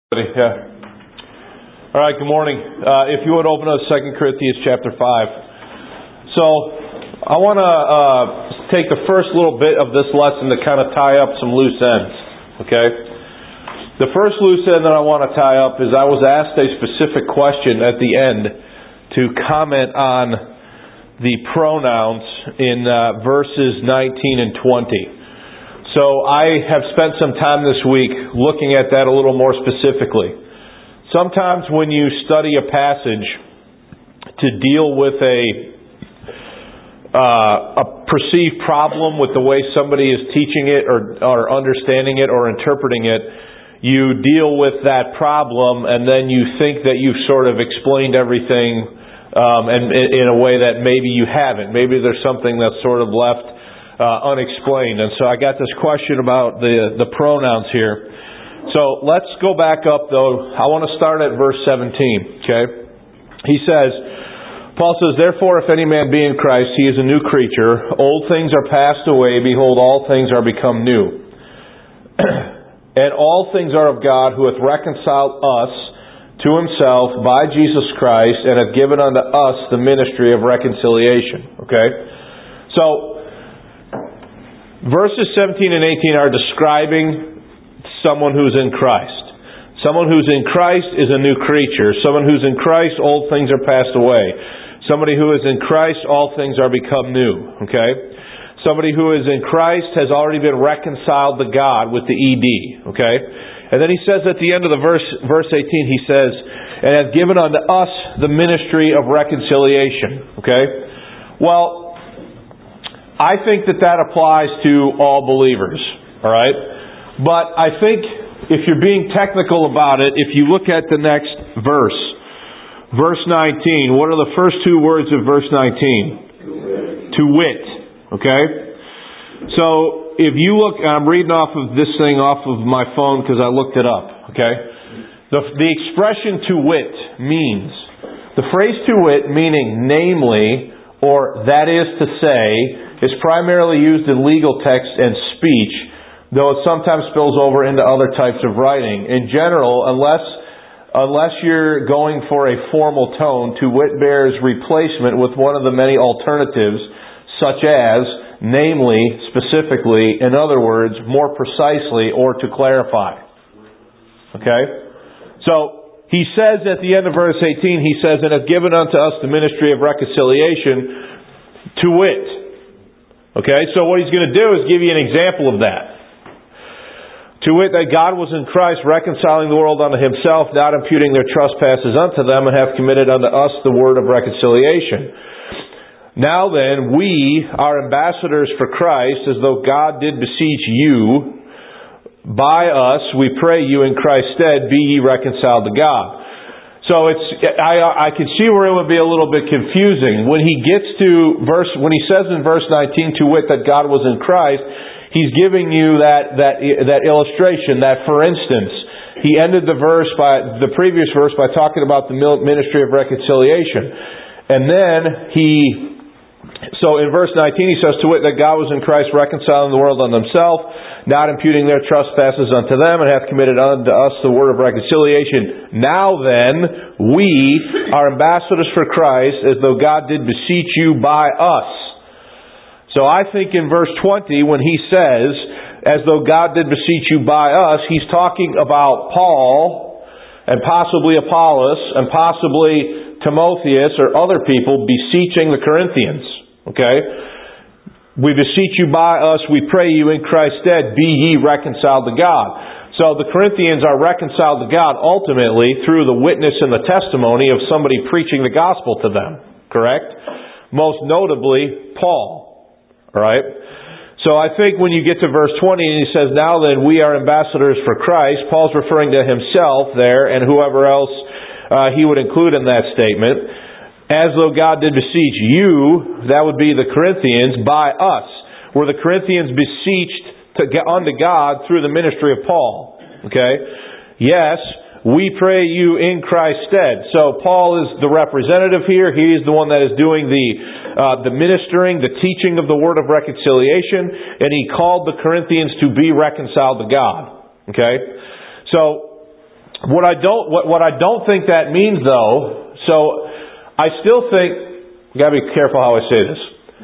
Yeah. All right, good morning. If you would open up 2 Corinthians chapter 5. So, I want to take the first little bit of this lesson to kind of tie up some loose ends. Okay? The first loose end that I want to tie up is I was asked a specific question at the end to comment on the pronouns in verses 19 and 20. So I have spent some time this week looking at that a little more specifically. Sometimes when you study a passage to deal with a perceived problem with the way somebody is teaching it or understanding it or interpreting it, you deal with that problem and then you think that you've sort of explained everything and in a way that maybe you haven't. Maybe there's something that's sort of left unexplained. And so I got this question about the pronouns here. So let's go back up though. I want to start at verse 17. Okay? Paul says, "Therefore if any man be in Christ, he is a new creature. Old things are passed away. Behold, all things are become new. And all things are of God, who hath reconciled us to himself by Jesus Christ, and hath given unto us the ministry of reconciliation." Okay? So verses 17 and 18 are describing someone who's in Christ. Someone who's in Christ is a new creature. Someone who's in Christ, old things are passed away. Somebody who is in Christ, all things are become new. Okay? Somebody who is in Christ has already been reconciled to God with the ED. Okay? And then he says at the end of the verse 18, he says, "And hath given unto us the ministry of reconciliation." Okay? Well, I think that applies to all believers, all right? But I think if you're being technical about it, if you look at the next verse 19, what are the first two words of verse 19? To wit, okay? So if you look, I'm reading off of this thing off of my phone because I looked it up, okay? The expression to wit means, the phrase to wit meaning namely, or that is to say, is primarily used in legal text and speech, though it sometimes spills over into other types of writing. In general, unless you're going for a formal tone, to wit bears replacement with one of the many alternatives, such as, namely, specifically, in other words, more precisely, or to clarify. Okay? So, he says at the end of verse 18, he says, "And hath given unto us the ministry of reconciliation," to wit. Okay, so what he's going to do is give you an example of that. "To wit, that God was in Christ reconciling the world unto himself, not imputing their trespasses unto them, and hath committed unto us the word of reconciliation. Now then, we are ambassadors for Christ, as though God did beseech you by us, we pray you in Christ's stead, be ye reconciled to God." So I can see where it would be a little bit confusing. When he gets to when he says in verse 19, "To wit, that God was in Christ," he's giving you that illustration, that for instance. He ended the previous verse by talking about the ministry of reconciliation. And then so in verse 19 he says, "To wit, that God was in Christ reconciling the world unto himself, not imputing their trespasses unto them, and hath committed unto us the word of reconciliation. Now then, we are ambassadors for Christ, as though God did beseech you by us." So I think in verse 20, when he says, "as though God did beseech you by us," he's talking about Paul, and possibly Apollos, and possibly Timotheus, or other people beseeching the Corinthians. Okay? "We beseech you by us, we pray you in Christ's stead, be ye reconciled to God." So the Corinthians are reconciled to God ultimately through the witness and the testimony of somebody preaching the gospel to them. Correct? Most notably, Paul. Alright? So I think when you get to verse 20 and he says, "Now then, we are ambassadors for Christ," Paul's referring to himself there and whoever else he would include in that statement. "As though God did beseech you," that would be the Corinthians, "by us." Were the Corinthians beseeched unto God through the ministry of Paul? Okay? "Yes, we pray you in Christ's stead." So Paul is the representative here. He is the one that is doing the ministering, the teaching of the word of reconciliation, and he called the Corinthians to be reconciled to God. Okay? So What I don't think that means, though, so I still think, we've got to be careful how I say this.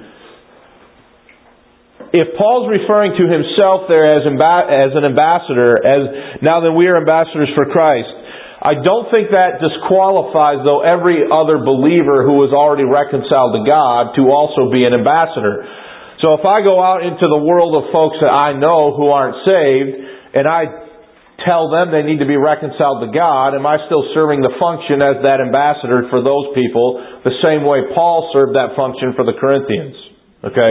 If Paul's referring to himself there as an ambassador, now that we are ambassadors for Christ, I don't think that disqualifies, though, every other believer who is already reconciled to God to also be an ambassador. So if I go out into the world of folks that I know who aren't saved, and I tell them they need to be reconciled to God, am I still serving the function as that ambassador for those people the same way Paul served that function for the Corinthians? Okay?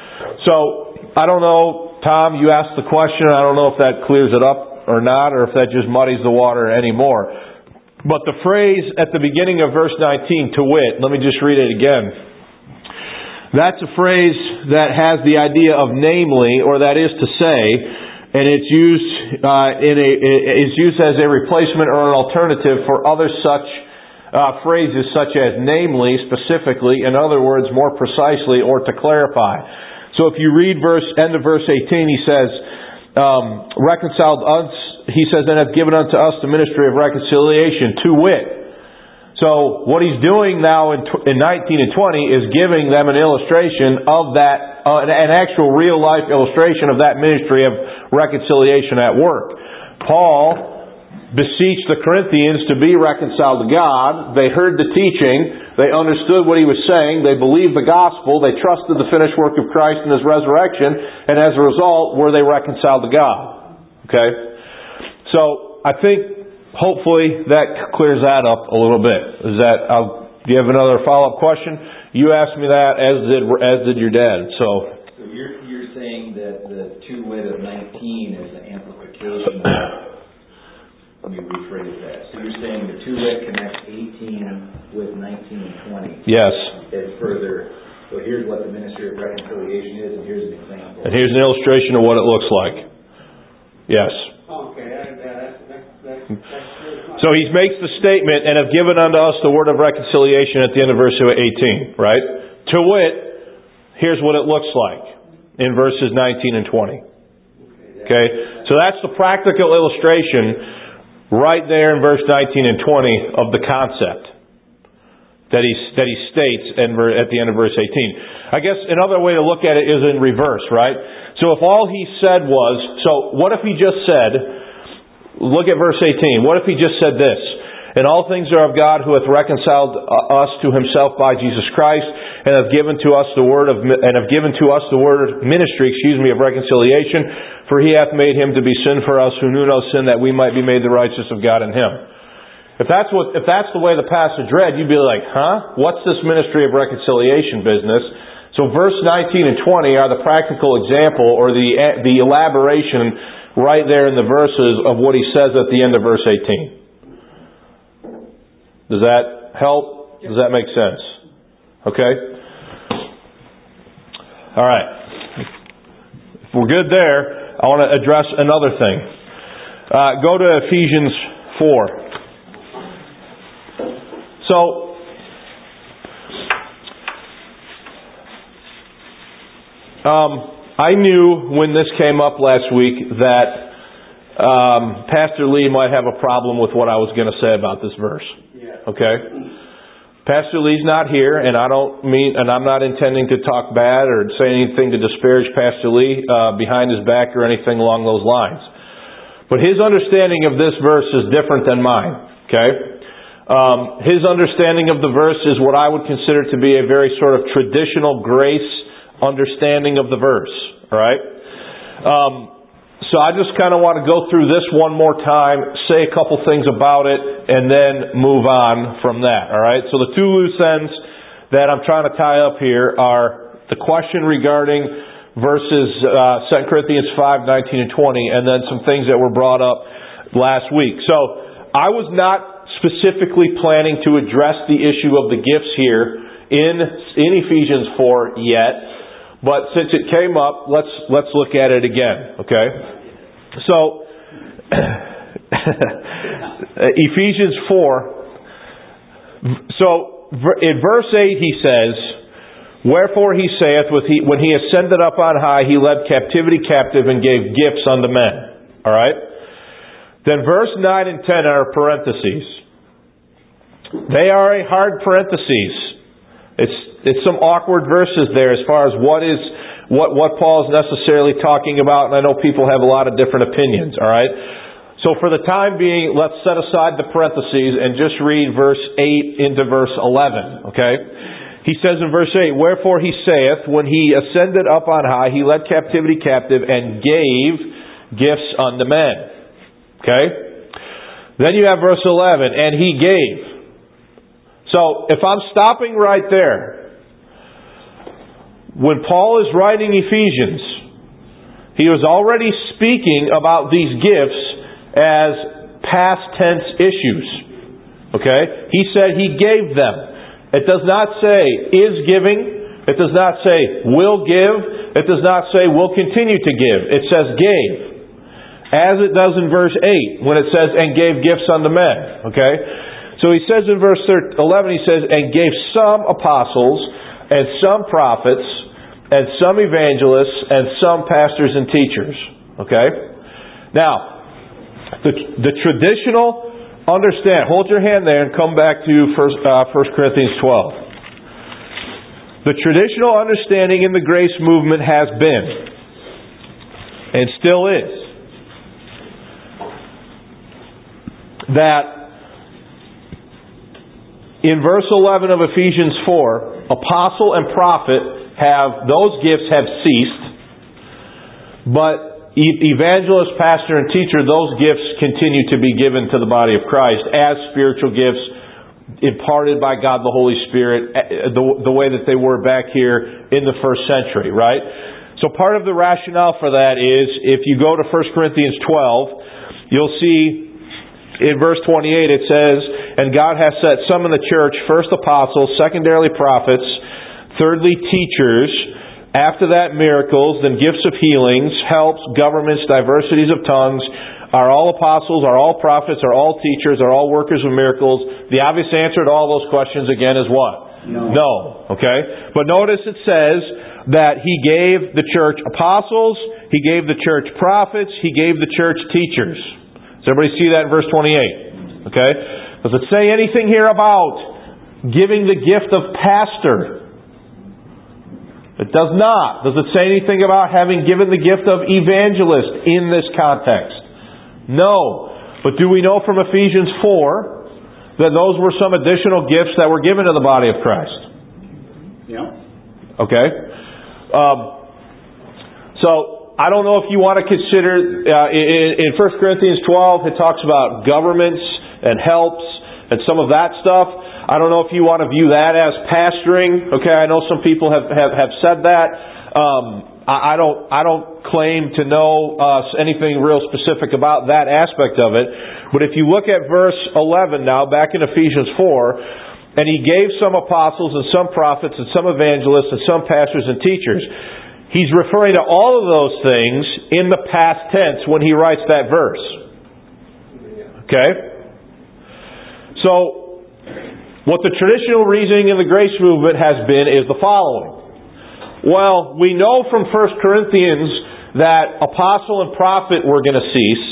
So, I don't know, Tom, you asked the question. I don't know if that clears it up or not, or if that just muddies the water anymore. But the phrase at the beginning of verse 19, to wit, let me just read it again. That's a phrase that has the idea of namely, or that is to say, and it's used it's used as a replacement or an alternative for other such phrases such as namely, specifically, in other words, more precisely, or to clarify. So if you read end of verse 18, he says, reconciled us, he says, and hath given unto us the ministry of reconciliation, to wit. So what he's doing now in 19 and 20 is giving them an illustration of that, an actual real life illustration of that ministry of reconciliation at work. Paul beseeched the Corinthians to be reconciled to God. They heard the teaching. They understood what he was saying. They believed the gospel. They trusted the finished work of Christ and his resurrection. And as a result, were they reconciled to God. Okay? So, I think hopefully that clears that up a little bit. Do you have another follow-up question? You asked me that, as did your dad. So you're saying that the two-wit of 19 is an amplification of, let me rephrase that. So you're saying the two-wit connects 18 with 19 and 20. Yes. And further, so here's what the ministry of reconciliation is, and here's an example. And here's an illustration of what it looks like. Yes. Okay, that's So he makes the statement, and have given unto us the word of reconciliation at the end of verse 18, right? To wit, here's what it looks like in verses 19 and 20. Okay? So that's the practical illustration right there in verse 19 and 20 of the concept that he states at the end of verse 18. I guess another way to look at it is in reverse, right? So if all he said was, so what if he just said, look at verse 18. What if he just said this? And all things are of God, who hath reconciled us to himself by Jesus Christ, and hath given to us the word of ministry, of reconciliation. For he hath made him to be sin for us, who knew no sin, that we might be made the righteousness of God in him. If that's the way the passage read, you'd be like, huh? What's this ministry of reconciliation business? So verse 19 and 20 are the practical example, or the elaboration right there in the verses of what he says at the end of verse 18. Does that help? Does that make sense? Okay? Alright. If we're good there, I want to address another thing. Go to Ephesians 4. So, I knew when this came up last week that Pastor Lee might have a problem with what I was going to say about this verse. Okay? Pastor Lee's not here, and I'm not intending to talk bad or say anything to disparage Pastor Lee behind his back or anything along those lines. But his understanding of this verse is different than mine. Okay? His understanding of the verse is what I would consider to be a very sort of traditional grace understanding of the verse. Alright? So I just kind of want to go through this one more time, say a couple things about it, and then move on from that. Alright? So the two loose ends that I'm trying to tie up here are the question regarding verses 2 Corinthians 5, 19 and 20, and then some things that were brought up last week. So I was not specifically planning to address the issue of the gifts here in Ephesians 4 yet, but since it came up, let's look at it again. Okay? So Ephesians 4. So in verse 8 he says, wherefore he saith, when he ascended up on high, he led captivity captive and gave gifts unto men. Alright? Then verse 9 and 10 are parentheses. They are a hard parentheses. It's some awkward verses there as far as what Paul is necessarily talking about, and I know people have a lot of different opinions, all right? So for the time being, let's set aside the parentheses and just read verse 8 into verse 11, okay? He says in verse 8, "Wherefore he saith, when he ascended up on high, he led captivity captive and gave gifts unto men." Okay? Then you have verse 11, "And he gave." So if I'm stopping right there, when Paul is writing Ephesians, he was already speaking about these gifts as past tense issues. Okay? He said he gave them. It does not say is giving. It does not say will give. It does not say will continue to give. It says gave. As it does in verse 8 when it says and gave gifts unto men. Okay? So he says in verse 11, he says, and gave some apostles and some prophets and some evangelists and some pastors and teachers. Okay? Now, the traditional understand, hold your hand there and come back to 1 Corinthians 12. The traditional understanding in the grace movement has been, and still is, that in verse 11 of Ephesians 4, apostle and prophet those gifts have ceased, but evangelist, pastor, and teacher, those gifts continue to be given to the body of Christ as spiritual gifts imparted by God the Holy Spirit, the way that they were back here in the first century, right? So part of the rationale for that is, if you go to 1 Corinthians 12, you'll see in verse 28 it says, and God has set some in the church, first apostles, secondarily prophets, thirdly teachers, after that miracles, then gifts of healings, helps, governments, diversities of tongues. Are all apostles, are all prophets, are all teachers, are all workers of miracles? The obvious answer to all those questions again is what? No. Okay? But notice it says that He gave the church apostles, He gave the church prophets, He gave the church teachers. Does everybody see that in verse 28? Okay? Does it say anything here about giving the gift of pastor? It does not. Does it say anything about having given the gift of evangelist in this context? No. But do we know from Ephesians 4 that those were some additional gifts that were given to the body of Christ? Yeah. Okay. So, I don't know if you want to consider, in 1 Corinthians 12, it talks about governments and helps and some of that stuff. I don't know if you want to view that as pastoring. Okay, I know some people have said that. I don't claim to know anything real specific about that aspect of it. But if you look at verse 11 now, back in Ephesians 4, and He gave some apostles and some prophets and some evangelists and some pastors and teachers. He's referring to all of those things in the past tense when he writes that verse. Okay? So, what the traditional reasoning in the grace movement has been is the following. Well, we know from 1 Corinthians that apostle and prophet were going to cease.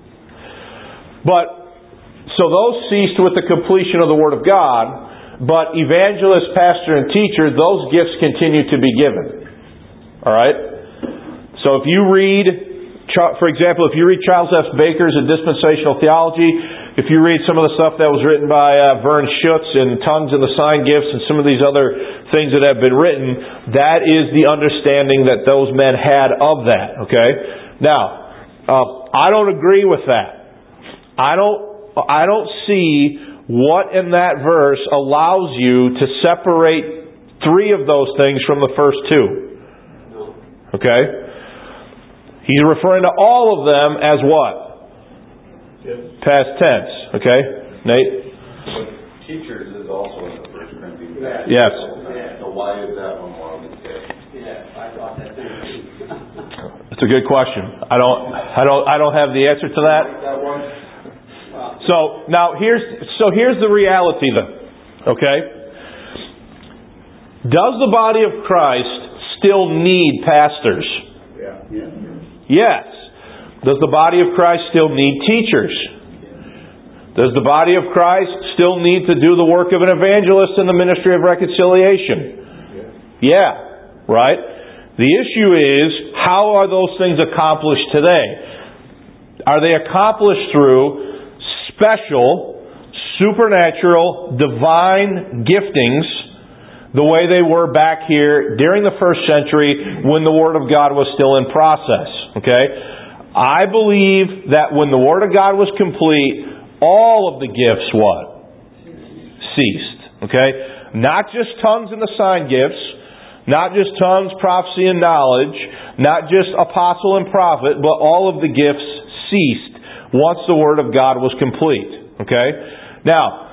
So those ceased with the completion of the Word of God. But evangelist, pastor, and teacher, those gifts continue to be given. Alright? So if you read, for example, if you read Charles F. Baker's A Dispensational Theology, if you read some of the stuff that was written by Vern Schutz in Tongues and the Sign Gifts and some of these other things that have been written, that is the understanding that those men had of that. Okay? Now, I don't agree with that. I don't see what in that verse allows you to separate three of those things from the first two. Okay? He's referring to all of them as what? Past tense. Okay? Nate? Teachers is also in the 1 Corinthians. Yes. So why is that one more than six? Yeah, I thought that too. That's a good question. I don't have the answer to that. So now here's the reality then. Okay? Does the body of Christ still need pastors? Yeah. Yes. Does the body of Christ still need teachers? Does the body of Christ still need to do the work of an evangelist in the ministry of reconciliation? Yeah, right? The issue is, how are those things accomplished today? Are they accomplished through special, supernatural, divine giftings the way they were back here during the first century when the Word of God was still in process? Okay? I believe that when the Word of God was complete, all of the gifts what? Ceased. Okay? Not just tongues and the sign gifts, not just tongues, prophecy, and knowledge, not just apostle and prophet, but all of the gifts ceased once the Word of God was complete. Okay? Now,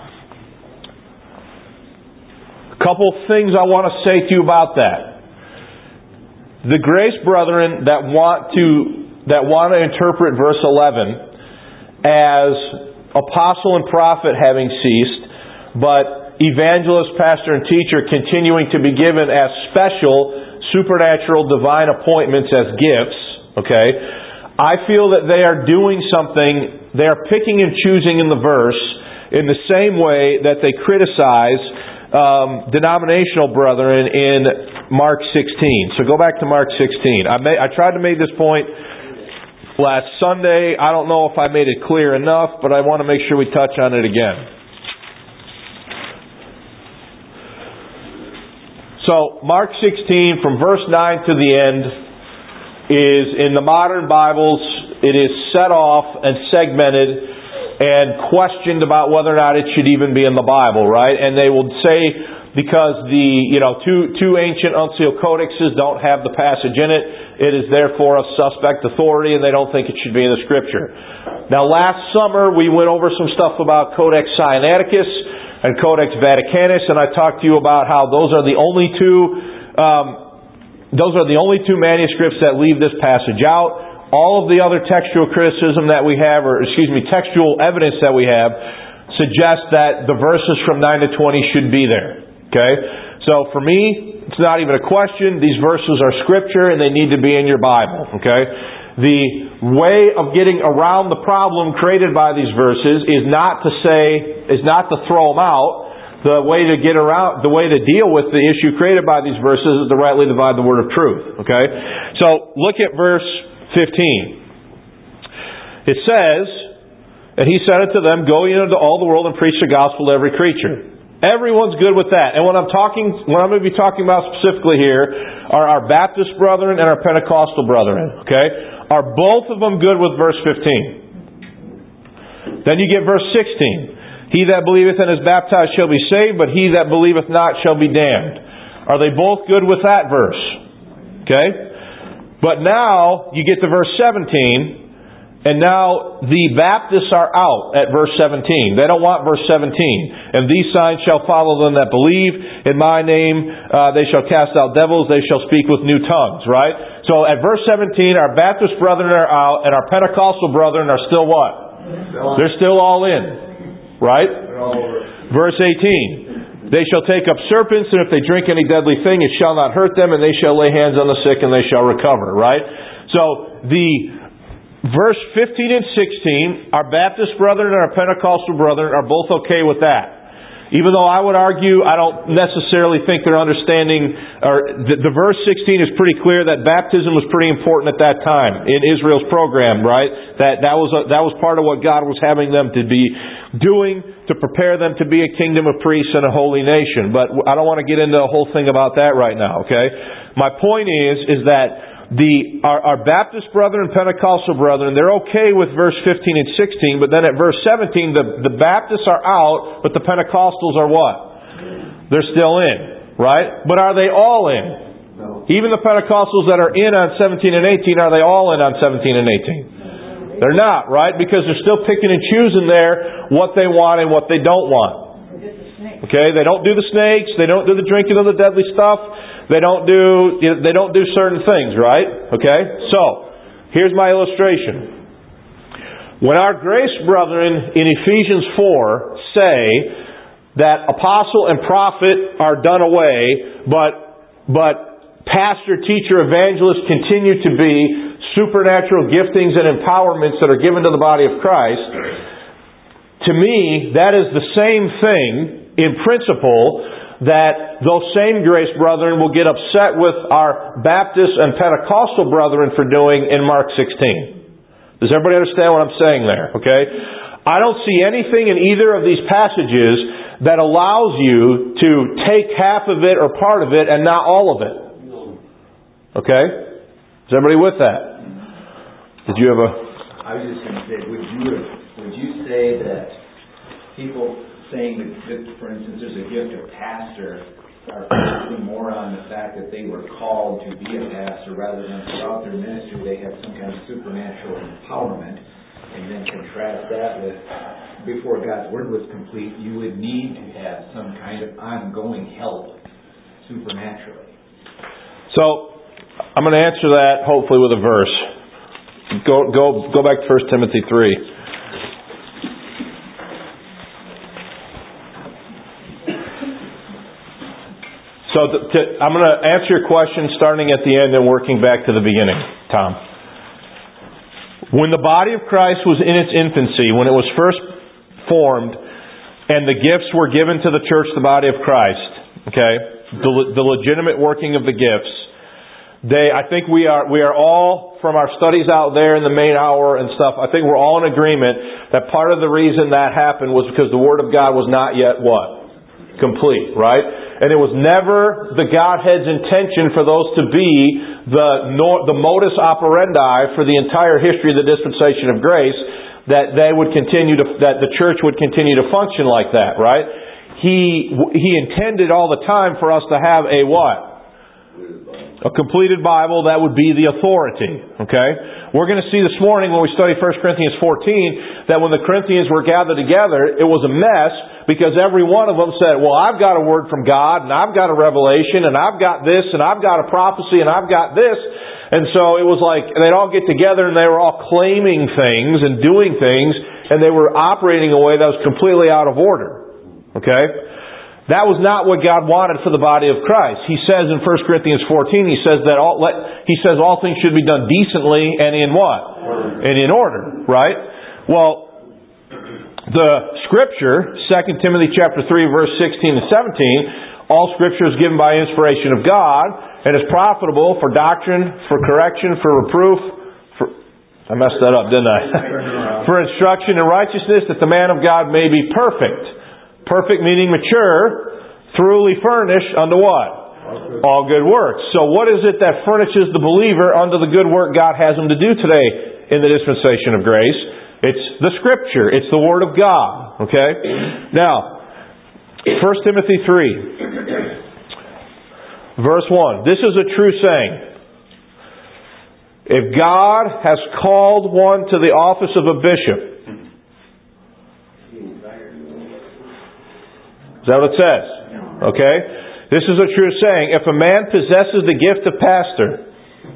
a couple things I want to say to you about that. The grace brethren that want to interpret verse 11 as apostle and prophet having ceased, but evangelist, pastor, and teacher continuing to be given as special, supernatural, divine appointments as gifts, okay? I feel that they are doing something, they are picking and choosing in the verse in the same way that they criticize denominational brethren in Mark 16. So go back to Mark 16. I tried to make this point last Sunday. I don't know if I made it clear enough, but I want to make sure we touch on it again. So, Mark 16, from verse 9 to the end, is in the modern Bibles, it is set off and segmented and questioned about whether or not it should even be in the Bible, right? And they will say, because the two ancient uncial codexes don't have the passage in it, it is therefore a suspect authority, and they don't think it should be in the Scripture. Now, last summer we went over some stuff about Codex Sinaiticus and Codex Vaticanus, and I talked to you about how those are the only two manuscripts that leave this passage out. All of the other textual criticism that we have, textual evidence that we have, suggests that the verses from 9 to 20 should be there. Okay? So for me, it's not even a question. These verses are Scripture and they need to be in your Bible. Okay? The way of getting around the problem created by these verses is not to throw them out. The way to deal with the issue created by these verses is to rightly divide the word of truth. Okay? So look at verse 15. It says, and he said unto them, go ye into all the world and preach the gospel to every creature. Everyone's good with that. And what I'm going to be talking about specifically here are our Baptist brethren and our Pentecostal brethren. Okay? Are both of them good with verse 15? Then you get verse 16. He that believeth and is baptized shall be saved, but he that believeth not shall be damned. Are they both good with that verse? Okay? But now you get to verse 17. And now the Baptists are out at verse 17. They don't want verse 17. And these signs shall follow them that believe. In my name they shall cast out devils. They shall speak with new tongues. Right? So at verse 17, our Baptist brethren are out, and our Pentecostal brethren are still what? They're still all in. Right? Verse 18. They shall take up serpents, and if they drink any deadly thing, it shall not hurt them, and they shall lay hands on the sick, and they shall recover. Right? So the verse 15 and 16, our Baptist brethren and our Pentecostal brethren are both okay with that. Even though I would argue, I don't necessarily think they're understanding, or the verse 16 is pretty clear that baptism was pretty important at that time in Israel's program, right? That was part of what God was having them to be doing to prepare them to be a kingdom of priests and a holy nation. But I don't want to get into a whole thing about that right now, okay? My point is that our Baptist brethren and Pentecostal brethren, they're okay with verse 15 and 16, but then at verse 17, the Baptists are out, but the Pentecostals are what? They're still in, right? But are they all in? No. Even the Pentecostals that are in on 17 and 18, are they all in on 17 and 18? They're not, right? Because they're still picking and choosing there what they want and what they don't want. Okay? They don't do the snakes. They don't do the drinking of the deadly stuff. They don't do certain things, right? Okay? So, here's my illustration. When our grace brethren in Ephesians 4 say that apostle and prophet are done away, but pastor, teacher, evangelist continue to be supernatural giftings and empowerments that are given to the body of Christ, to me, that is the same thing in principle that those same grace brethren will get upset with our Baptist and Pentecostal brethren for doing in Mark 16. Does everybody understand what I'm saying there? Okay? I don't see anything in either of these passages that allows you to take half of it or part of it and not all of it. Okay? Is everybody with that? Did you have a... I was just going to say, would you say that people saying that, for instance, there's a gift of pastor are focusing more on the fact that they were called to be a pastor rather than throughout their ministry they have some kind of supernatural empowerment, and then contrast that with before God's Word was complete, you would need to have some kind of ongoing help supernaturally. So, I'm going to answer that hopefully with a verse. Go back to 1 Timothy 3. So I'm going to answer your question starting at the end and working back to the beginning, Tom. When the body of Christ was in its infancy, when it was first formed, and the gifts were given to the church, the body of Christ, okay, the legitimate working of the gifts, I think we are all, from our studies out there in the main hour and stuff, I think we're all in agreement that part of the reason that happened was because the Word of God was not yet what? Complete, right? And it was never the Godhead's intention for those to be the modus operandi for the entire history of the dispensation of grace, that they would continue that the church would continue to function like that, right? He intended all the time for us to have a what? A completed Bible that would be the authority. Okay? We're going to see this morning when we study 1 Corinthians 14 that when the Corinthians were gathered together, it was a mess because every one of them said, well, I've got a word from God, and I've got a revelation, and I've got this, and I've got a prophecy, and I've got this. And so it was like they'd all get together and they were all claiming things and doing things, and they were operating in a way that was completely out of order. Okay? That was not what God wanted for the body of Christ. He says in 1 Corinthians 14, he says all things should be done decently and in what? And in order, right? Well, the Scripture, 2 Timothy chapter 3, verse 16 and 17, all Scripture is given by inspiration of God and is profitable for doctrine, for correction, for reproof, I messed that up, didn't I? For instruction in righteousness, that the man of God may be perfect. Perfect meaning mature, thoroughly furnished unto what? All good works. So what is it that furnishes the believer unto the good work God has him to do today in the dispensation of grace? It's the Scripture. It's the Word of God. Okay? Now, 1 Timothy 3, verse 1. This is a true saying. If God has called one to the office of a bishop, is that what it says? Okay? This is a true saying. If a man possesses the gift of pastor.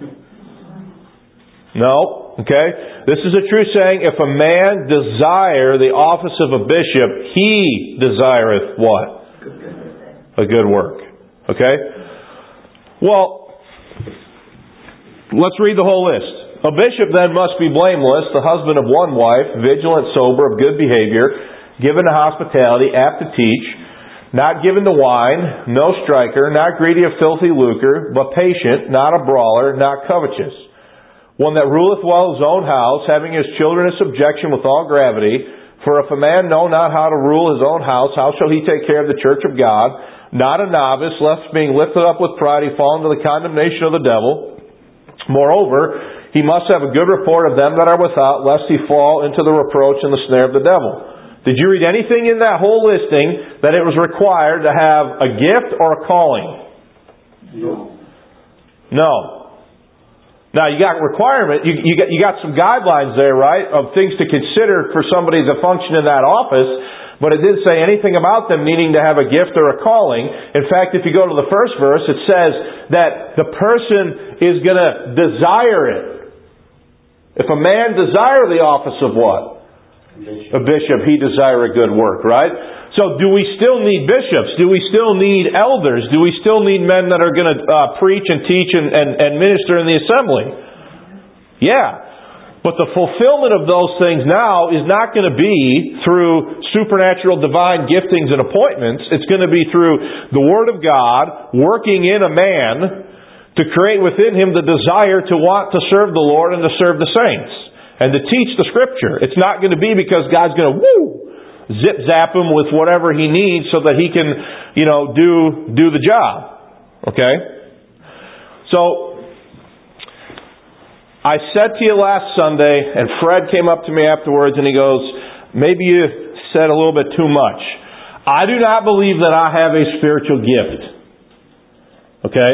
No. Okay? This is a true saying. If a man desire the office of a bishop, he desireth what? A good work. Okay? Well, let's read the whole list. A bishop then must be blameless, the husband of one wife, vigilant, sober, of good behavior, given to hospitality, apt to teach, not given to wine, no striker, not greedy of filthy lucre, but patient, not a brawler, not covetous. One that ruleth well his own house, having his children in subjection with all gravity. For if a man know not how to rule his own house, how shall he take care of the church of God? Not a novice, lest being lifted up with pride he fall into the condemnation of the devil. Moreover, he must have a good report of them that are without, lest he fall into the reproach and the snare of the devil. Did you read anything in that whole listing that it was required to have a gift or a calling? No. Now you got requirement, you got some guidelines there, right, of things to consider for somebody to function in that office, but it didn't say anything about them needing to have a gift or a calling. In fact, if you go to the first verse, it says that the person is going to desire it. If a man desire the office of what? A bishop, he desire a good work, right? So do we still need bishops? Do we still need elders? Do we still need men that are going to preach and teach and minister in the assembly? Yeah. But the fulfillment of those things now is not going to be through supernatural divine giftings and appointments. It's going to be through the Word of God working in a man to create within him the desire to want to serve the Lord and to serve the saints and to teach the Scripture. It's not going to be because God's going to zip-zap him with whatever he needs so that he can, do the job. Okay? So, I said to you last Sunday, and Fred came up to me afterwards and he goes, maybe you said a little bit too much. I do not believe that I have a spiritual gift. Okay?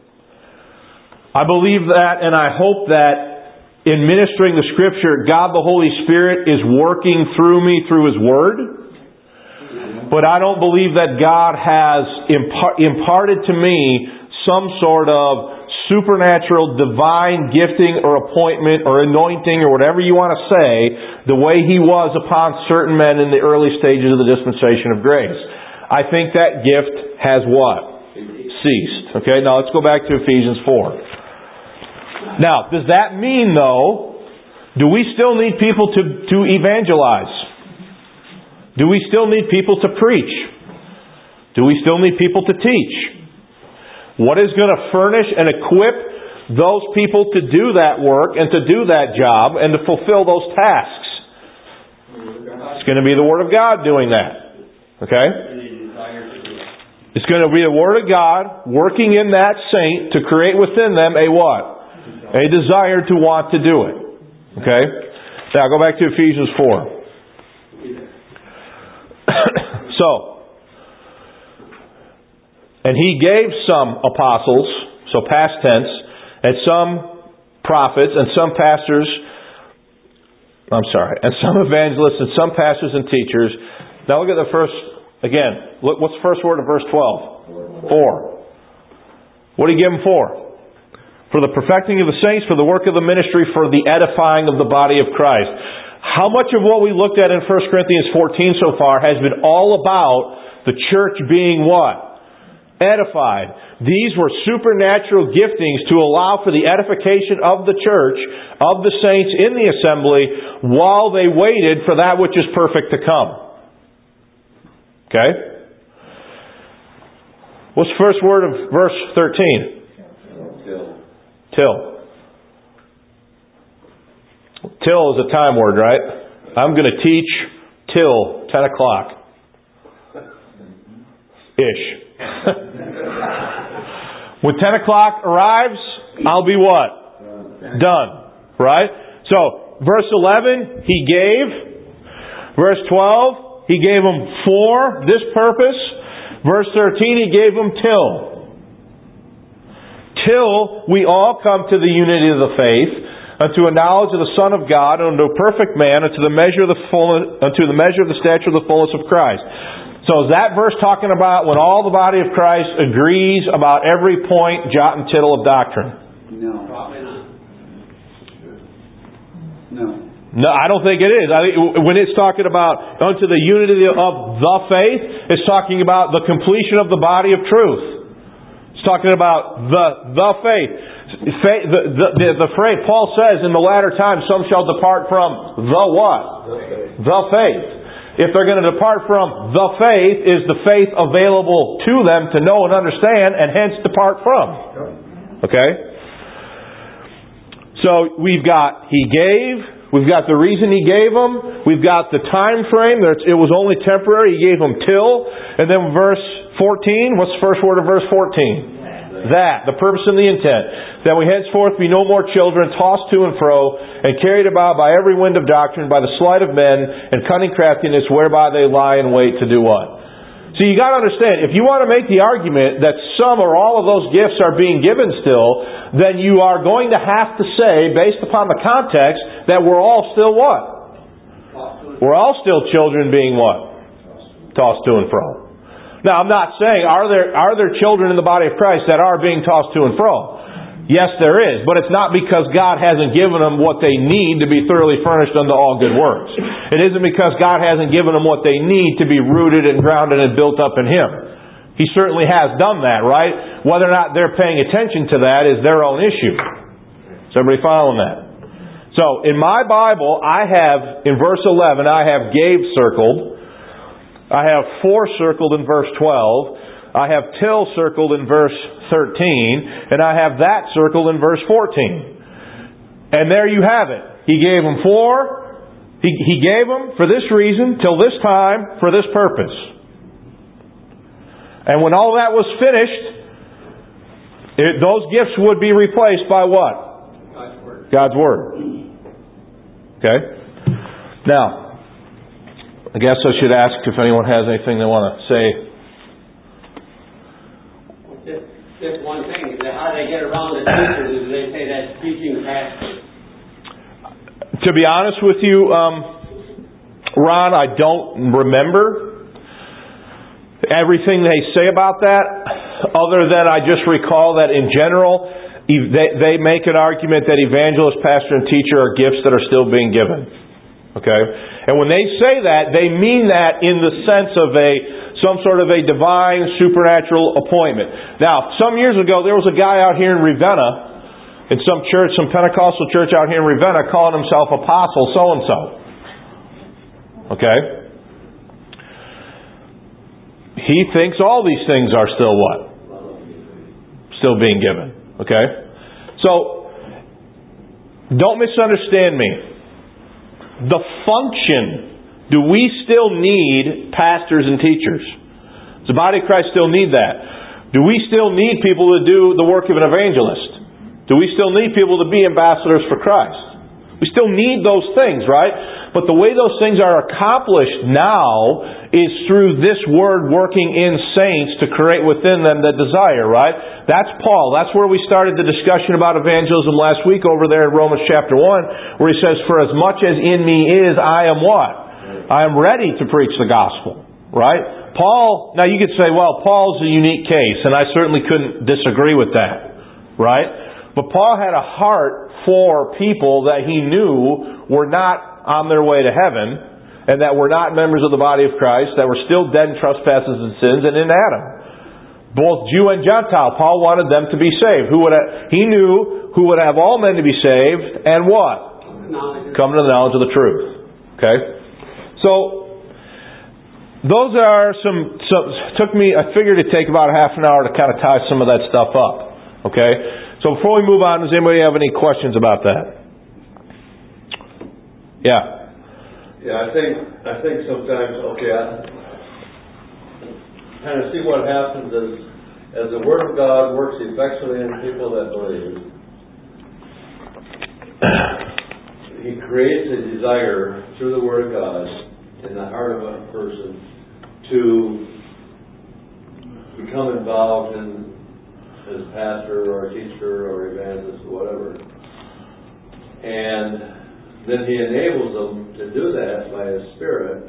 I believe that and I hope that in ministering the Scripture, God the Holy Spirit is working through me through His Word. But I don't believe that God has imparted to me some sort of supernatural, divine gifting or appointment or anointing or whatever you want to say, the way He was upon certain men in the early stages of the dispensation of grace. I think that gift has what? Ceased. Okay, now let's go back to Ephesians 4. Now, does that mean, though, do we still need people to evangelize? Do we still need people to preach? Do we still need people to teach? What is going to furnish and equip those people to do that work and to do that job and to fulfill those tasks? It's going to be the Word of God doing that. Okay? It's going to be the Word of God working in that saint to create within them a what? A desire to want to do it. Okay? Now go back to Ephesians 4. So, and He gave some apostles, so past tense, and some prophets, and some pastors, and some evangelists, and some pastors and teachers. Now look at the first, again, look, what's the first word of verse 12? For. What did He give them for? For the perfecting of the saints, for the work of the ministry, for the edifying of the body of Christ. How much of what we looked at in 1 Corinthians 14 so far has been all about the church being what? Edified. These were supernatural giftings to allow for the edification of the church, of the saints in the assembly, while they waited for that which is perfect to come. Okay? What's the first word of verse 13? Till. Till is a time word, right? I'm going to teach till 10 o'clock. Ish. When 10 o'clock arrives, I'll be what? Done. Right? So, verse 11, He gave. Verse 12, He gave them for this purpose. Verse 13, He gave them till. Till we all come to the unity of the faith, unto a knowledge of the Son of God, unto a perfect man, unto the measure of the stature of the fullness of Christ. So is that verse talking about when all the body of Christ agrees about every point, jot and tittle of doctrine? No. Probably not. No. No, I don't think it is. I think when it's talking about unto the unity of the faith, it's talking about the completion of the body of truth. It's talking about the faith. The phrase, Paul says in the latter times, some shall depart from the what? The faith. If they're going to depart from the faith, is the faith available to them to know and understand and hence depart from? Okay? So we've got He gave, we've got the reason He gave them, we've got the time frame, it was only temporary, He gave them till, and then verse 14, what's the first word of verse 14? That, the purpose and the intent. That we henceforth be no more children, tossed to and fro, and carried about by every wind of doctrine, by the sleight of men, and cunning craftiness, whereby they lie in wait to do what? So you got to understand, if you want to make the argument that some or all of those gifts are being given still, then you are going to have to say, based upon the context, that we're all still what? We're all still children being what? Tossed to and fro. Now, I'm not saying, are there children in the body of Christ that are being tossed to and fro? Yes, there is. But it's not because God hasn't given them what they need to be thoroughly furnished unto all good works. It isn't because God hasn't given them what they need to be rooted and grounded and built up in Him. He certainly has done that, right? Whether or not they're paying attention to that is their own issue. Is everybody following that? So, in my Bible, I have, in verse 11, I have gave circled. I have for circled in verse 12. I have till circled in verse 13. And I have that circled in verse 14. And there you have it. He gave them for. He gave them for this reason, till this time, for this purpose. And when all that was finished, those gifts would be replaced by what? God's Word. God's Word. Okay? Now, I guess I should ask if anyone has anything they want to say. Just one thing, how they get around the teachers is they say that's teaching pastors. To be honest with you, Ron, I don't remember everything they say about that, other than I just recall that in general, they make an argument that evangelist, pastor, and teacher are gifts that are still being given. Okay? And when they say that, they mean that in the sense of some sort of a divine, supernatural appointment. Now, some years ago, there was a guy out here in Ravenna, in some church, some Pentecostal church out here in Ravenna, calling himself Apostle so-and-so. Okay? He thinks all these things are still what? Still being given. Okay? So, don't misunderstand me. The function, do we still need pastors and teachers? Does the body of Christ still need that? Do we still need people to do the work of an evangelist? Do we still need people to be ambassadors for Christ? We still need those things, right? But the way those things are accomplished now is through this Word working in saints to create within them the desire, right? That's Paul. That's where we started the discussion about evangelism last week over there in Romans chapter 1, where he says, "For as much as in me is, I am what? I am ready to preach the gospel." Right? Paul, now you could say, well, Paul's a unique case, and I certainly couldn't disagree with that. Right? But Paul had a heart for people that he knew were not on their way to heaven, and that were not members of the body of Christ, that were still dead in trespasses and sins and in Adam. Both Jew and Gentile, Paul wanted them to be saved. He knew who would have all men to be saved, and what? Come to the knowledge of the truth. Okay? So, those are I figured it'd take about half an hour to kind of tie some of that stuff up. Okay? So before we move on, does anybody have any questions about that? Yeah. Yeah, I think sometimes, I kind of see what happens as the Word of God works effectually in people that believe. He creates a desire through the Word of God in the heart of a person to become involved in as a pastor or a teacher or evangelist or whatever. And then He enables them to do that by His Spirit.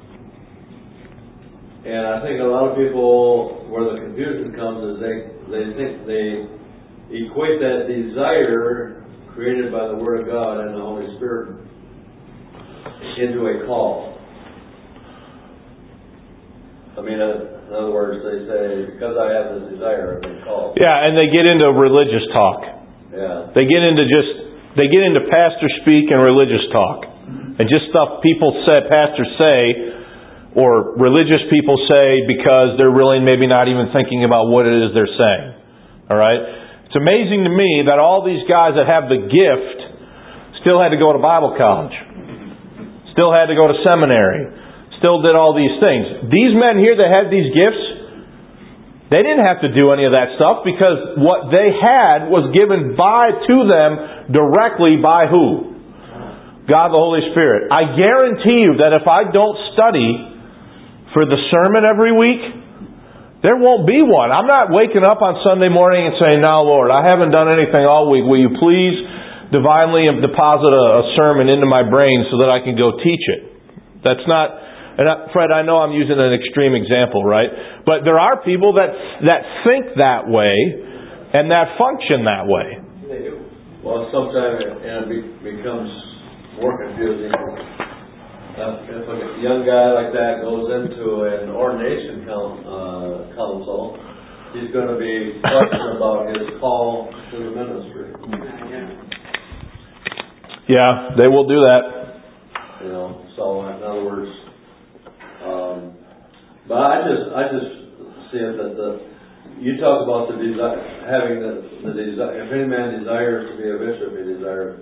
And I think a lot of people, where the confusion comes, is they think they equate that desire created by the Word of God and the Holy Spirit into a call. I mean, in other words, they say, because I have this desire, I've been called. Yeah, and they get into religious talk. Yeah. They get into pastor speak and religious talk. And just stuff pastors say, or religious people say because they're really maybe not even thinking about what it is they're saying. Alright? It's amazing to me that all these guys that have the gift still had to go to Bible college. Still had to go to seminary. Still did all these things. These men here that had these gifts, they didn't have to do any of that stuff because what they had was given to them directly by who? God the Holy Spirit. I guarantee you that if I don't study for the sermon every week, there won't be one. I'm not waking up on Sunday morning and saying, "Now, Lord, I haven't done anything all week. Will you please divinely deposit a sermon into my brain so that I can go teach it?" That's not... And Fred, I know I'm using an extreme example, right? But there are people that think that way and that function that way. They do. Well, sometimes it becomes more confusing. If a young guy like that goes into an ordination council, he's going to be questioned about his call to the ministry. Yeah, they will do that. So in other words, but I just see it that you talk about the desire, having the desire. If any man desires to be a bishop, he desires.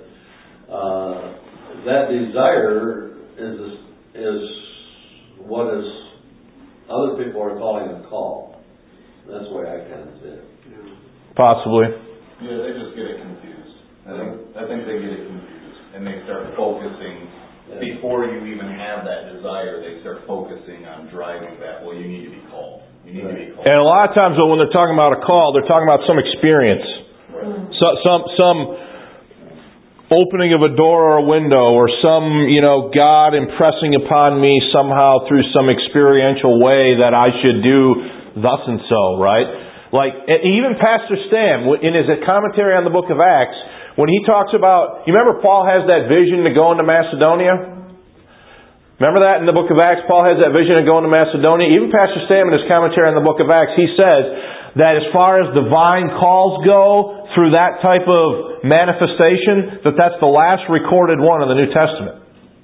That desire is what is other people are calling a call. That's the way I kind of see it. Possibly. Yeah, they just get it confused. I think they get it confused, and they start focusing. Before you even have that desire, they start focusing on driving that. Well, you need to be called. You need to be called. And a lot of times when they're talking about a call, they're talking about some experience. Right. Some opening of a door or a window, or some, God impressing upon me somehow through some experiential way that I should do thus and so, right? Like, even Pastor Stam, in his commentary on the book of Acts, when he talks about, you remember Paul has that vision to go into Macedonia? Remember that in the book of Acts? Paul has that vision to go into Macedonia. Even Pastor Stam in his commentary on the book of Acts, he says that as far as divine calls go through that type of manifestation, that's the last recorded one in the New Testament.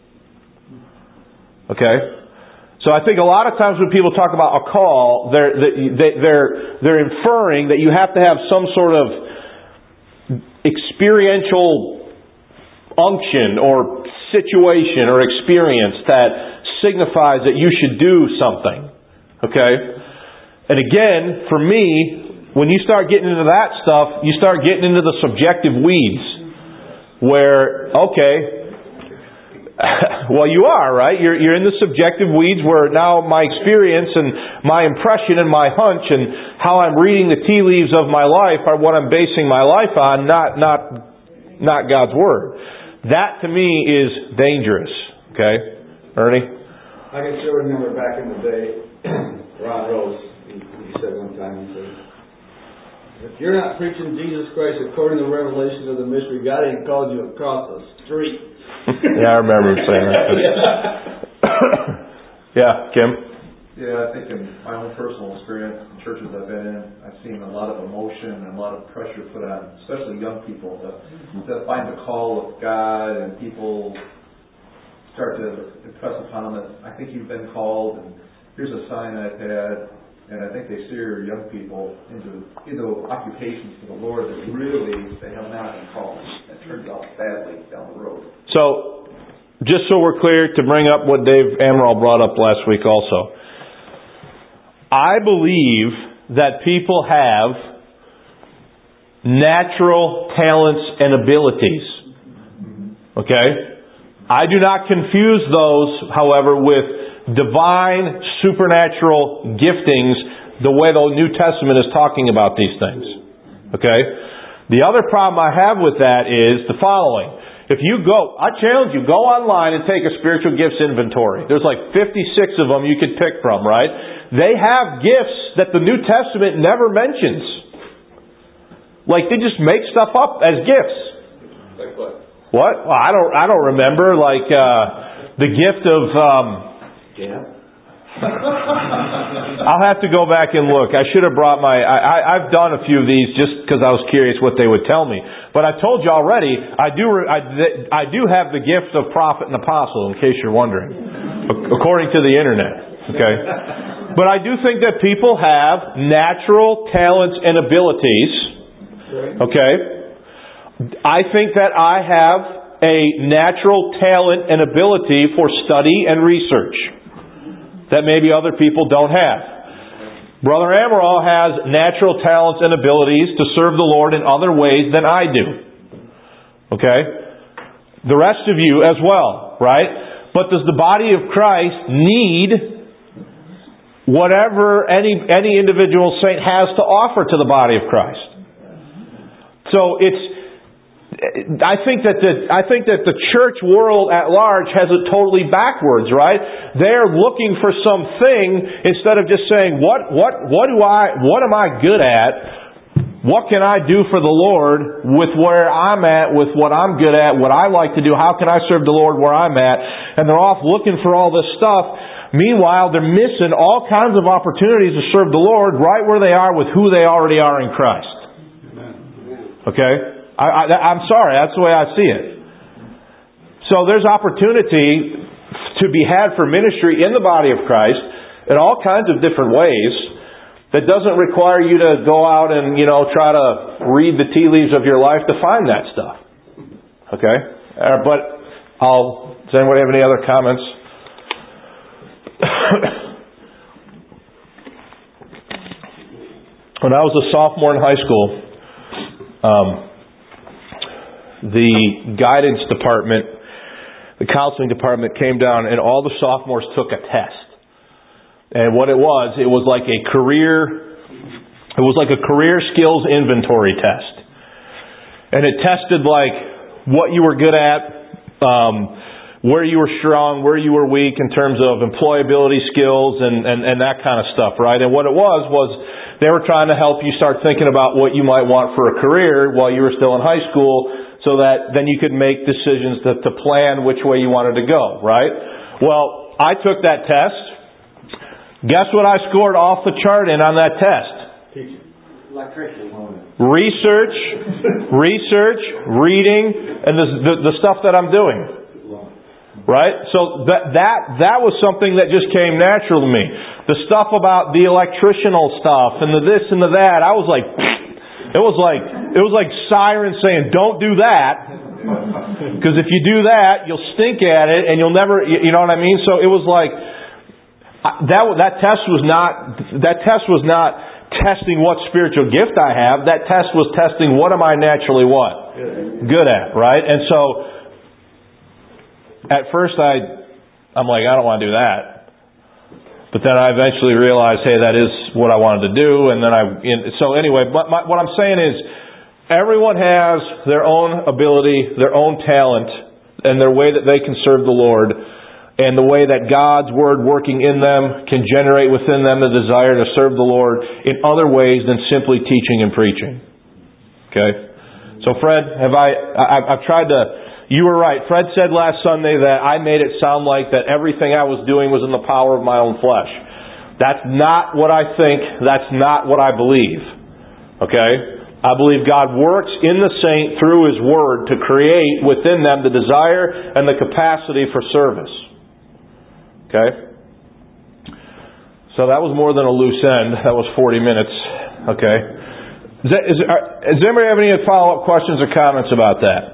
Okay? So I think a lot of times when people talk about a call, they're inferring that you have to have some sort of experiential unction or situation or experience that signifies that you should do something. Okay? And again, for me, when you start getting into that stuff, you start getting into the subjective weeds where, okay, well, you are, right? You're in the subjective weeds where now my experience and my impression and my hunch and how I'm reading the tea leaves of my life are what I'm basing my life on, not God's Word. That to me is dangerous. Okay? Ernie? I can sure remember back in the day, Ron Rose, he said one time, he said, if you're not preaching Jesus Christ according to the revelation of the mystery, God ain't called you across the street. Yeah, I remember him saying that. Yeah, Kim? Yeah, I think in my own personal experience in churches I've been in, I've seen a lot of emotion and a lot of pressure put on, especially young people, to find the call of God, and people start to impress upon them that I think you've been called, and here's a sign I've had, and I think they steer young people into occupations for the Lord that really they have not been called. It turns out badly down the road. So, just so we're clear, to bring up what Dave Amaral brought up last week also, I believe that people have natural talents and abilities. Okay? I do not confuse those, however, with divine, supernatural giftings the way the New Testament is talking about these things. Okay? The other problem I have with that is the following. If you go, I challenge you, go online and take a spiritual gifts inventory. There's like 56 of them you could pick from, right? They have gifts that the New Testament never mentions. Like they just make stuff up as gifts. Like what? What? Well, I don't remember. Like the gift of. I'll have to go back and look. I should have brought I've done a few of these just because I was curious what they would tell me. But I told you already, I do have the gift of prophet and apostle, in case you're wondering, according to the internet. Okay, but I do think that people have natural talents and abilities. Okay, I think that I have a natural talent and ability for study and research that maybe other people don't have. Brother Amaral has natural talents and abilities to serve the Lord in other ways than I do. Okay? The rest of you as well, right? But does the body of Christ need whatever any individual saint has to offer to the body of Christ? So I think that the church world at large has it totally backwards, right? They're looking for something instead of just saying, what am I good at? What can I do for the Lord with where I'm at, with what I'm good at, what I like to do? How can I serve the Lord where I'm at? And they're off looking for all this stuff. Meanwhile, they're missing all kinds of opportunities to serve the Lord right where they are with who they already are in Christ. Okay? I'm sorry, that's the way I see it. So there's opportunity to be had for ministry in the body of Christ in all kinds of different ways that doesn't require you to go out and, try to read the tea leaves of your life to find that stuff. Okay? But does anybody have any other comments? When I was a sophomore in high school, the guidance department, the counseling department came down and all the sophomores took a test. And what it was like a career skills inventory test. And it tested like what you were good at, where you were strong, where you were weak in terms of employability skills and that kind of stuff, right? And what it was they were trying to help you start thinking about what you might want for a career while you were still in high school so that then you could make decisions to plan which way you wanted to go, right? Well, I took that test. Guess what I scored off the chart on that test? Teaching. Electrician. Research, reading, and the stuff that I'm doing. Right? So that was something that just came natural to me. The stuff about the electrical stuff and the this and the that, I was like, it was like sirens saying, don't do that. Because if you do that, you'll stink at it and you'll never, you know what I mean? So it was like, that test was not testing what spiritual gift I have. That test was testing what am I naturally what? Good at, right? And so, at first I'm like, I don't want to do that. But then I eventually realized, hey, that is what I wanted to do. And then so anyway, what I'm saying is, everyone has their own ability, their own talent, and their way that they can serve the Lord. And the way that God's Word working in them can generate within them the desire to serve the Lord in other ways than simply teaching and preaching. Okay? So Fred, I've tried to... You were right. Fred said last Sunday that I made it sound like that everything I was doing was in the power of my own flesh. That's not what I think. That's not what I believe. Okay? I believe God works in the saint through His Word to create within them the desire and the capacity for service. Okay? So that was more than a loose end. That was 40 minutes. Okay? Does anybody have any follow-up questions or comments about that?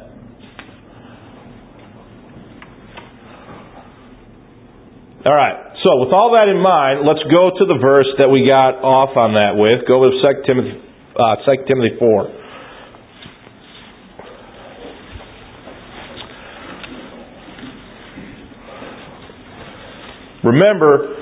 All right. So with all that in mind, let's go to the verse that we got off on that with. Go with 2 Timothy 4. Remember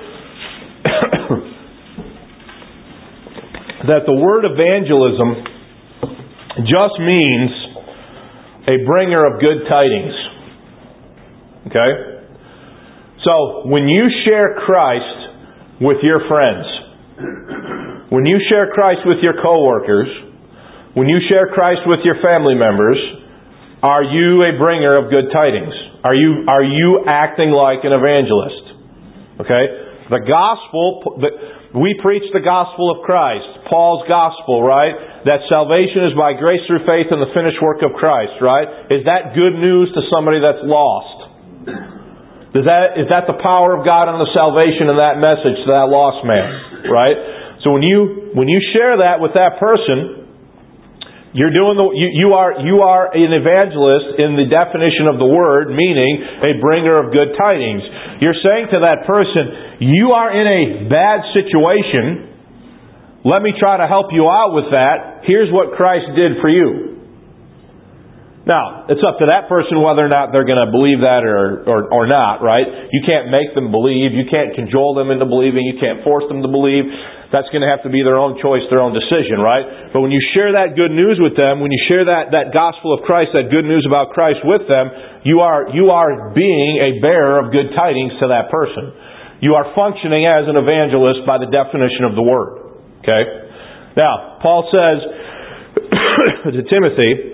that the word evangelism just means a bringer of good tidings. Okay? So, when you share Christ with your friends, when you share Christ with your coworkers, when you share Christ with your family members, are you a bringer of good tidings? Are you acting like an evangelist? Okay? The gospel, we preach the gospel of Christ, Paul's gospel, right? That salvation is by grace through faith in the finished work of Christ, right? Is that good news to somebody that's lost? Is that the power of God on the salvation and that message to that lost man, right? So when you share that with that person, you're doing you are an evangelist in the definition of the word, meaning a bringer of good tidings. You're saying to that person, you are in a bad situation. Let me try to help you out with that. Here's what Christ did for you. Now, it's up to that person whether or not they're going to believe that or not, right? You can't make them believe. You can't cajole them into believing. You can't force them to believe. That's going to have to be their own choice, their own decision, right? But when you share that good news with them, when you share that gospel of Christ, that good news about Christ with them, you are being a bearer of good tidings to that person. You are functioning as an evangelist by the definition of the word. Okay? Now, Paul says to Timothy,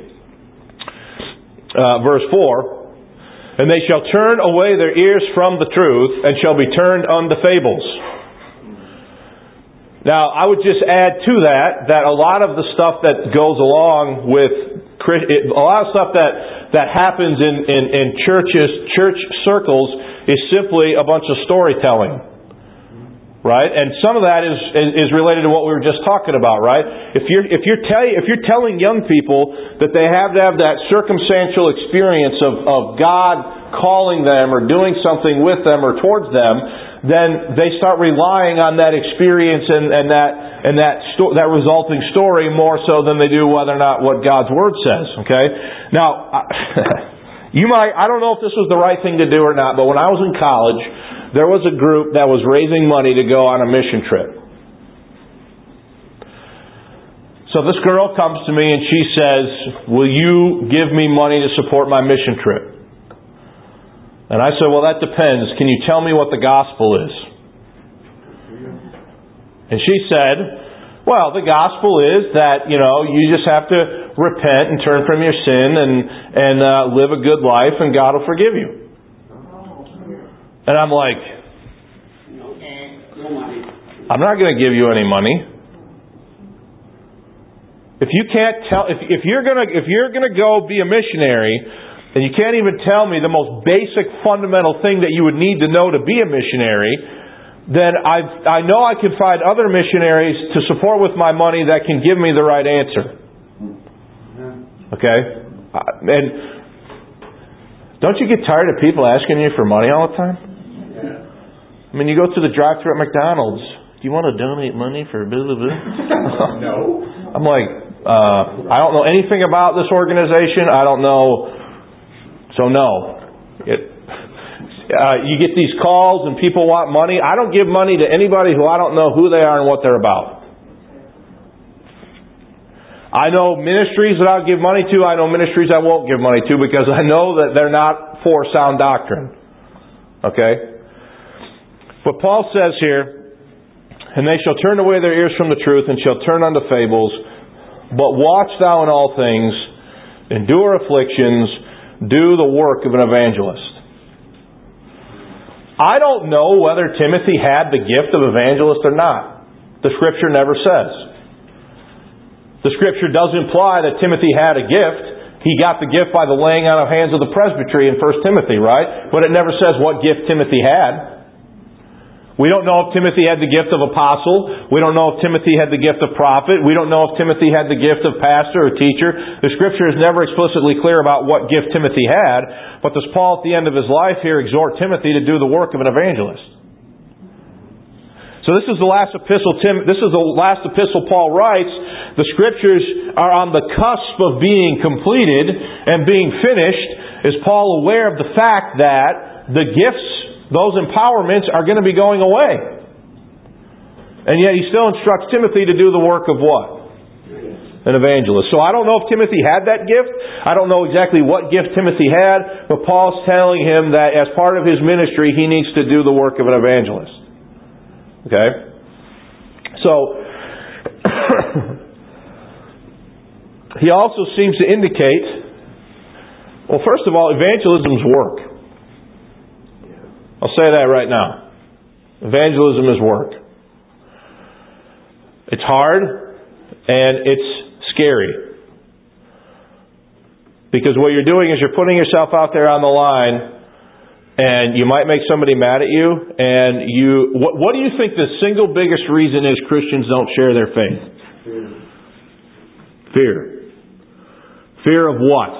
verse 4, and they shall turn away their ears from the truth and shall be turned unto fables. Now, I would just add to that a lot of the stuff that goes along with a lot of stuff that that happens in church circles is simply a bunch of storytelling. Right? And some of that is related to what we were just talking about, right? If you're telling young people that they have to have that circumstantial experience of God calling them or doing something with them or towards them, then they start relying on that experience and that resulting story more so than they do whether or not what God's Word says. Okay? Now, I don't know if this was the right thing to do or not, but when I was in college, there was a group that was raising money to go on a mission trip. So this girl comes to me and she says, "Will you give me money to support my mission trip?" And I said, "Well, that depends. Can you tell me what the gospel is?" And she said, "Well, the gospel is that, you just have to repent and turn from your sin and live a good life and God will forgive you." And I'm like, I'm not going to give you any money. If you can't tell, if you're going to go be a missionary, and you can't even tell me the most basic fundamental thing that you would need to know to be a missionary, then I know I can find other missionaries to support with my money that can give me the right answer. Okay? And don't you get tired of people asking you for money all the time? I mean, you go to the drive-thru at McDonald's. Do you want to donate money for blah, blah, blah? No. I'm like, I don't know anything about this organization. I don't know. So no. You get these calls and people want money. I don't give money to anybody who I don't know who they are and what they're about. I know ministries that I'll give money to. I know ministries I won't give money to because I know that they're not for sound doctrine. Okay? But Paul says here, "And they shall turn away their ears from the truth, and shall turn unto fables. But watch thou in all things, endure afflictions, do the work of an evangelist." I don't know whether Timothy had the gift of evangelist or not. The Scripture never says. The Scripture does imply that Timothy had a gift. He got the gift by the laying on of hands of the presbytery in 1 Timothy, right? But it never says what gift Timothy had. We don't know if Timothy had the gift of apostle. We don't know if Timothy had the gift of prophet. We don't know if Timothy had the gift of pastor or teacher. The Scripture is never explicitly clear about what gift Timothy had. But does Paul at the end of his life here exhort Timothy to do the work of an evangelist? So this is the last epistle. This is the last epistle Paul writes. The Scriptures are on the cusp of being completed and being finished. Is Paul aware of the fact that the gifts, those empowerments, are going to be going away? And yet he still instructs Timothy to do the work of what? An evangelist. So I don't know if Timothy had that gift. I don't know exactly what gift Timothy had, but Paul's telling him that as part of his ministry, he needs to do the work of an evangelist. Okay? So, he also seems to indicate, well, first of all, evangelism's work. I'll say that right now. Evangelism is work. It's hard and it's scary. Because what you're doing is you're putting yourself out there on the line, and you might make somebody mad at you, and what do you think the single biggest reason is Christians don't share their faith? Fear. Fear of what?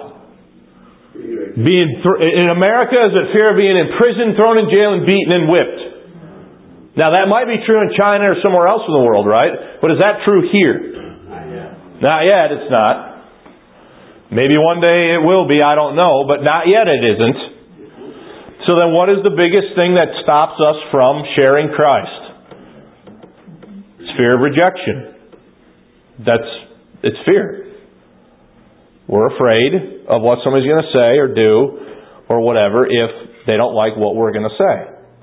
In America, is it fear of being in prison, thrown in jail, and beaten and whipped? Now that might be true in China or somewhere else in the world, right? But is that true here? Not yet, it's not. Maybe one day it will be, I don't know, but not yet it isn't. So then what is the biggest thing that stops us from sharing Christ? It's fear of rejection. It's fear. We're afraid of what somebody's going to say or do or whatever if they don't like what we're going to say.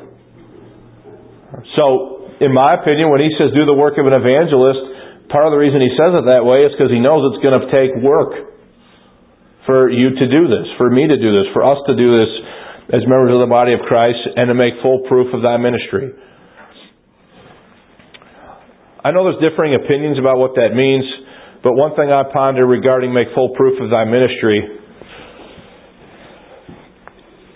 So, in my opinion, when he says do the work of an evangelist, part of the reason he says it that way is because he knows it's going to take work for you to do this, for me to do this, for us to do this as members of the body of Christ, and to make full proof of that ministry. I know there's differing opinions about what that means, but one thing I ponder regarding make full proof of thy ministry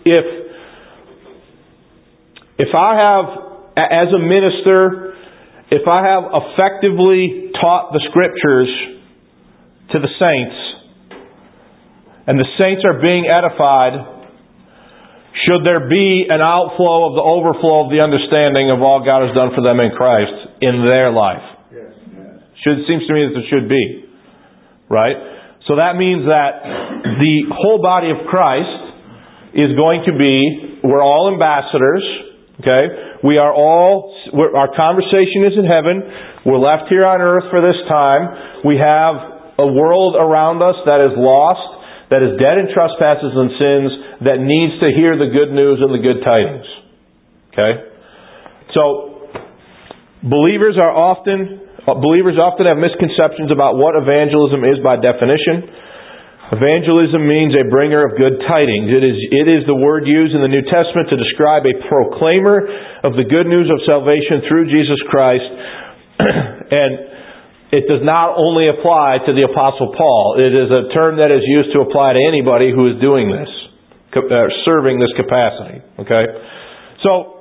if I have, as a minister, if I have effectively taught the Scriptures to the saints, and the saints are being edified, should there be an outflow of the overflow of the understanding of all God has done for them in Christ in their life? Yes. Seems to me that it should be. Right? So that means that the whole body of Christ is going to be, we're all ambassadors. Okay? Our conversation is in heaven. We're left here on earth for this time. We have a world around us that is lost, that is dead in trespasses and sins, that needs to hear the good news and the good tidings. Okay? So, believers often have misconceptions about what evangelism is by definition. Evangelism means a bringer of good tidings. It is the word used in the New Testament to describe a proclaimer of the good news of salvation through Jesus Christ. And it does not only apply to the Apostle Paul. It is a term that is used to apply to anybody who is doing this, serving this capacity. Okay? So,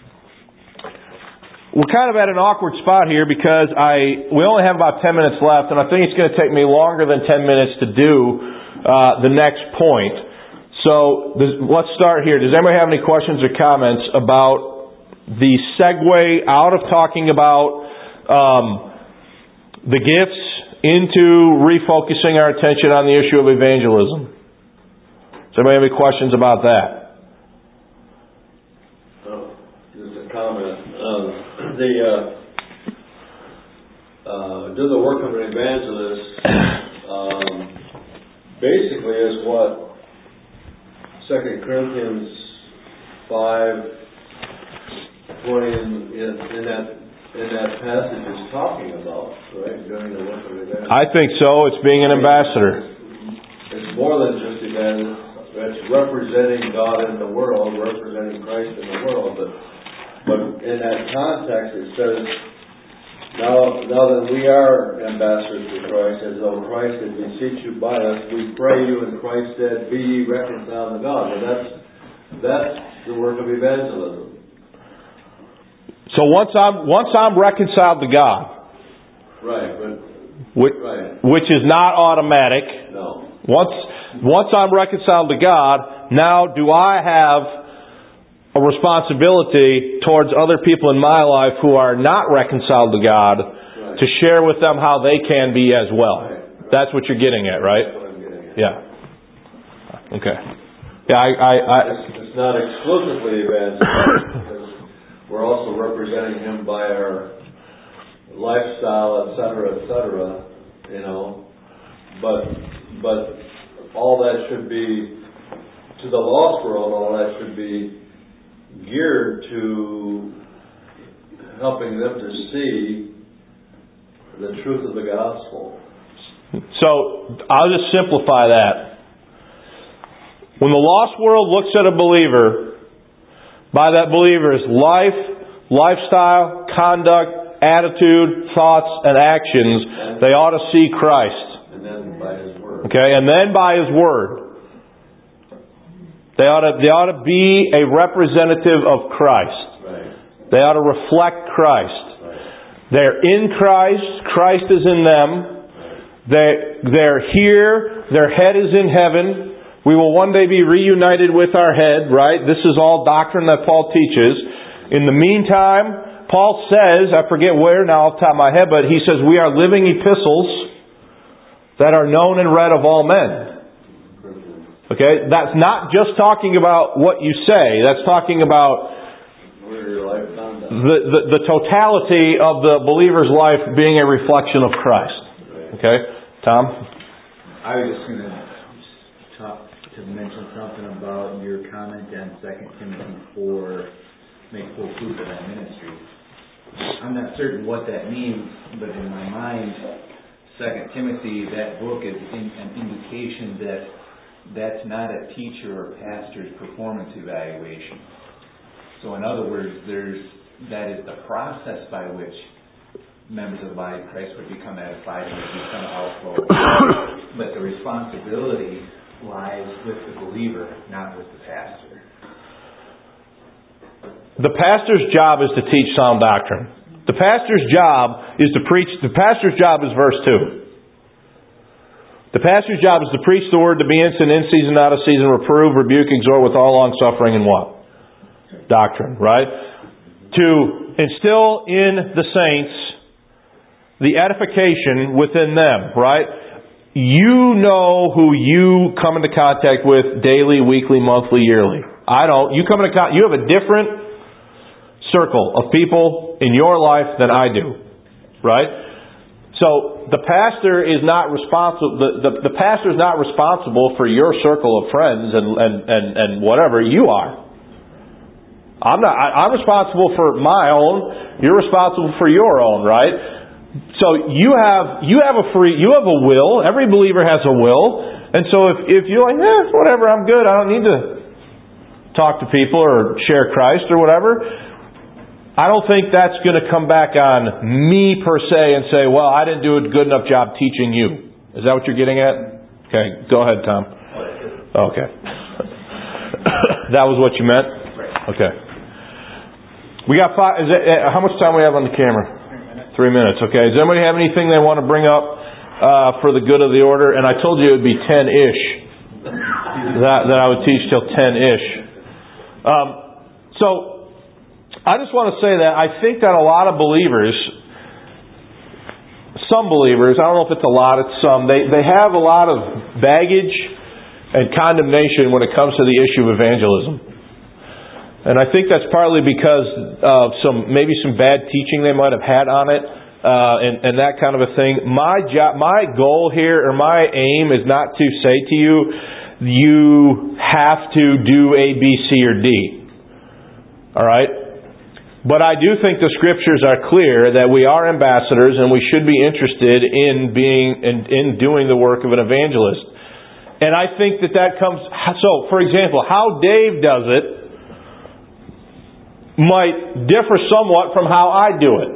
we're kind of at an awkward spot here because we only have about 10 minutes left, and I think it's going to take me longer than 10 minutes to do the next point. So, let's start here. Does anybody have any questions or comments about the segue out of talking about the gifts into refocusing our attention on the issue of evangelism? Does anybody have any questions about that? Just a comment. Do the work of an evangelist basically is what 2 Corinthians 5:20 in that passage is talking about, right? Doing the work of an evangelist. I think so. It's being an ambassador. It's more than just evangelist. It's representing God in the world, representing Christ in the world. But in that context, it says, now that we are ambassadors for Christ, as though Christ had beseech you by us, we pray you in Christ's stead, be ye reconciled to God. And that's the work of evangelism. So once I'm reconciled to God, right, which is not automatic. No. Once I'm reconciled to God, now do I have a responsibility towards other people in my life who are not reconciled to God, right, to share with them how they can be as well? Right. That's what you're getting at, right? That's what I'm getting at. Yeah. Okay. Yeah, It's not exclusively evangelism. We're also representing Him by our lifestyle, etc., you know. But all that should be, to the lost world, all that should be geared to helping them to see the truth of the gospel. So, I'll just simplify that. When the lost world looks at a believer, by that believer's life, lifestyle, conduct, attitude, thoughts, and actions, they ought to see Christ. And then by His Word. Okay, and then by His Word. They ought to be a representative of Christ. Right. They ought to reflect Christ. Right. They're in Christ. Christ is in them. Right. They're here. Their head is in heaven. We will one day be reunited with our head, right? This is all doctrine that Paul teaches. In the meantime, Paul says, I forget where now off the top of my head, but he says we are living epistles that are known and read of all men. Okay? That's not just talking about what you say. That's talking about the totality of the believer's life being a reflection of Christ. Okay? Tom? I was just going to mention something about your comment on 2 Timothy 4, make full proof of that ministry. I'm not certain what that means, but in my mind, 2 Timothy, that book is an indication that that's not a teacher or pastor's performance evaluation. So in other words, that is the process by which members of the body of Christ would become edified and would become outflow. But the responsibility lies with the believer, not with the pastor. the pastor's job is to teach sound doctrine. The pastor's job is to preach. The pastor's job is verse 2. The pastor's job is to preach the word, to be instant, in season, out of season, reprove, rebuke, exhort with all long suffering and what? Doctrine, right? To instill in the saints the edification within them, right? You know who you come into contact with daily, weekly, monthly, yearly. I don't. You come into contact. You have a different circle of people in your life than I do, right? So the pastor is not responsible. The pastor is not responsible for your circle of friends and whatever you are. I'm not. I'm responsible for my own. You're responsible for your own, right? So you have a will. Every believer has a will, and so if you're like, whatever, I'm good. I don't need to talk to people or share Christ or whatever. I don't think that's going to come back on me per se and say, well, I didn't do a good enough job teaching you. Is that what you're getting at? Okay, go ahead, Tom. Okay. That was what you meant? Okay. We got how much time we have on the camera? 3 minutes. Okay. Does anybody have anything they want to bring up for the good of the order? And I told you it would be 10-ish. That I would teach till 10-ish. So I just want to say that I think that a lot of believers, some believers, I don't know if it's a lot, it's some, they have a lot of baggage and condemnation when it comes to the issue of evangelism. And I think that's partly because of maybe some bad teaching they might have had on it, and that kind of a thing. My goal here, or my aim, is not to say to you, you have to do A, B, C, or D. All right? But I do think the Scriptures are clear that we are ambassadors, and we should be interested in doing the work of an evangelist. And I think that comes. So, for example, how Dave does it might differ somewhat from how I do it.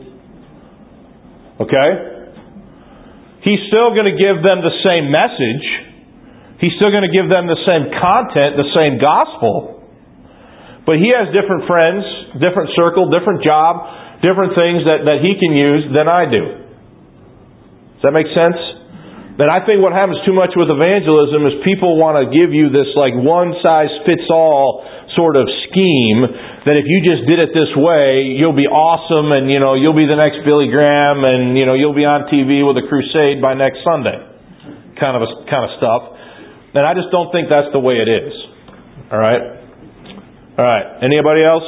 Okay? He's still going to give them the same message. He's still going to give them the same content, the same gospel. But he has different friends, different circle, different job, different things that he can use than I do. Does that make sense? And I think what happens too much with evangelism is people want to give you this like one-size-fits-all sort of scheme that if you just did it this way, you'll be awesome and, you'll be the next Billy Graham and, you'll be on TV with a crusade by next Sunday. Kind of stuff. And I just don't think that's the way it is. All right? All right. Anybody else?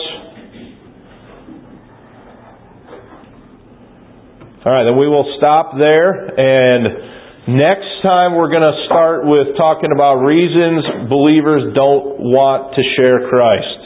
All right, then we will stop there, and next time we're going to start with talking about reasons believers don't want to share Christ.